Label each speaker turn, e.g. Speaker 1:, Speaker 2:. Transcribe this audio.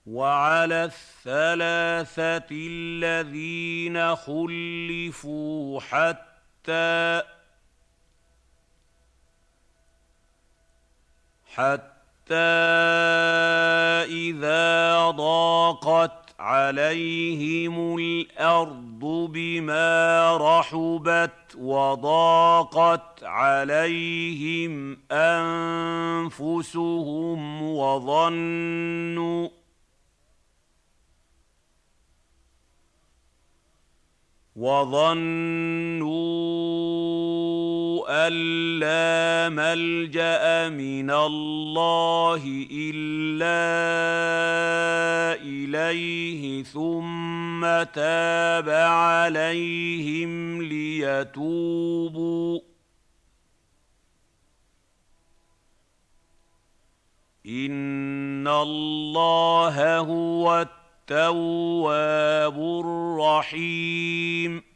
Speaker 1: وعلى الثلاثة الذين خلفوا حتى إذا ضاقت عليهم الأرض بما رحبت وضاقت عليهم أنفسهم وظنوا أن لا ملجأ من الله إلا إليه ثم تاب عليهم ليتوبوا إن الله هو التواب الرحيم